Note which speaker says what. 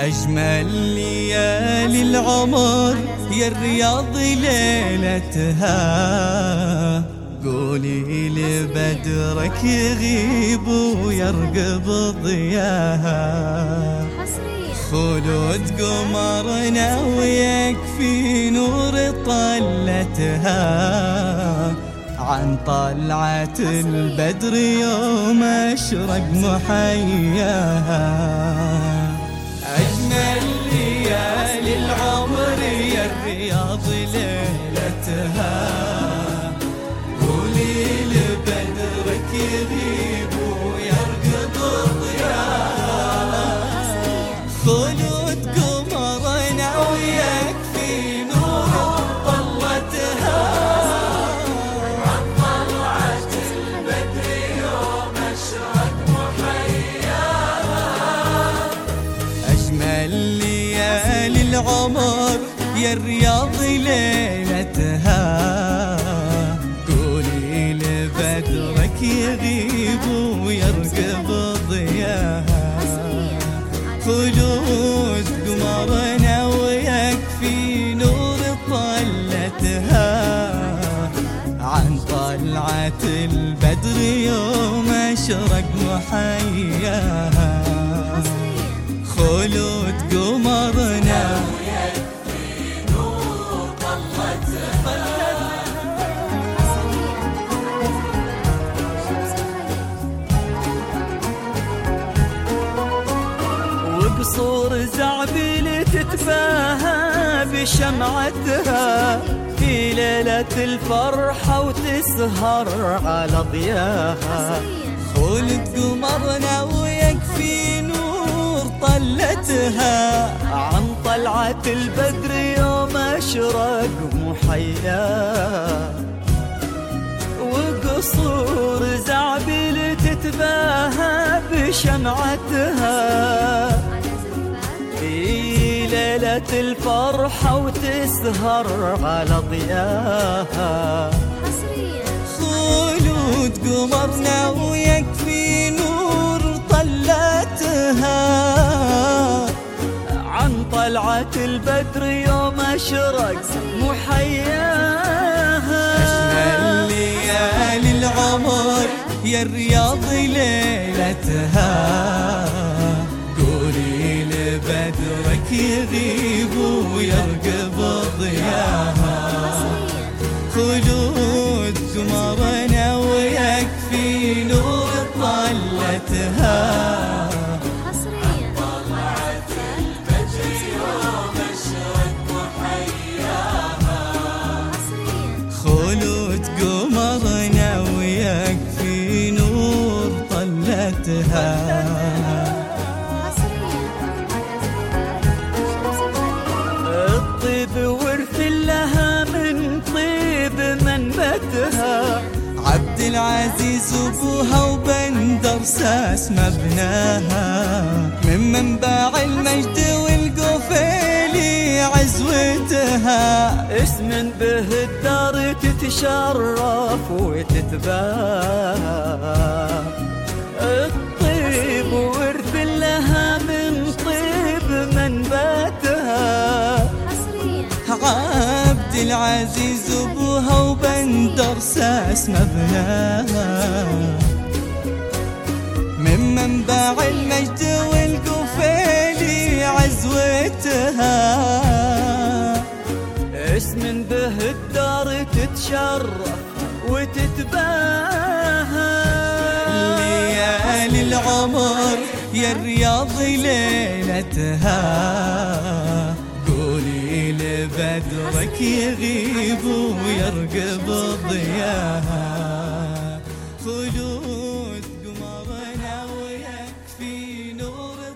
Speaker 1: أجمل ليالي العمر يا الرياض ليلتها، قولي لبدرك يغيب ويرقب ضياها. خلود قمرنا ويكفي نور طلتها، عن طلعة البدر يوم أشرق محياها. أجمل ليالي العمر يا الرياض ليلتها، قولي لبدرك يغيب ويرقب ضياها. خلود قمرنا ويكفي نور طلتها، عن طلعة البدر يوم أشرق محياها. أجمل ليالي العمر يا الرياض ليلتها، قولي لبدرك يغيب ويرقب ضياها. خلود قمرنا ويكفي نور طلتها، عن طلعة البدر يوم أشرق محياها. خلود قمرنا ويكفي نور طلتها، وقصور زعبيل تتباهى بشمعتها في ليلة الفرحة وتسهر على ضياها. خلود قمرنا ويكفي نور طلتها، عن طلعة البدر يوم أشرق محياها. وقصور زعبيل تتباهى بشمعتها في ليلة الفرحة وتسهر على ضياها. خلود قمرنا ويكفي نور طلتها، عن طلعة البدر يوم أشرق محياها. أجمل ليالي العمر يا الرياض ليلتها، قولي لبدرك يغيب ويرقب ضياها. خلود قمرنا ويكفي نور طلتها، خلود قمرنا ويكفي نور طلتها. الطيب ورث لها من طيب منبتها، عبد العزيز ابوها وبندر ساس مبناها. من منبع المجد والقفيلي عزوتها، اسم به الدار تتشرف وتتباهى. الطيب ورث لها من طيب منبتها، عبد العزيز ابوها وبندر ساس مبناها. من منبع المجد والقفيلي عزوتها، اسم به الدار تتشرف وتتباهى. ليالي العمر يا الرياض ليلتها، قولي لبدرك يغيب ويرقب ضياها.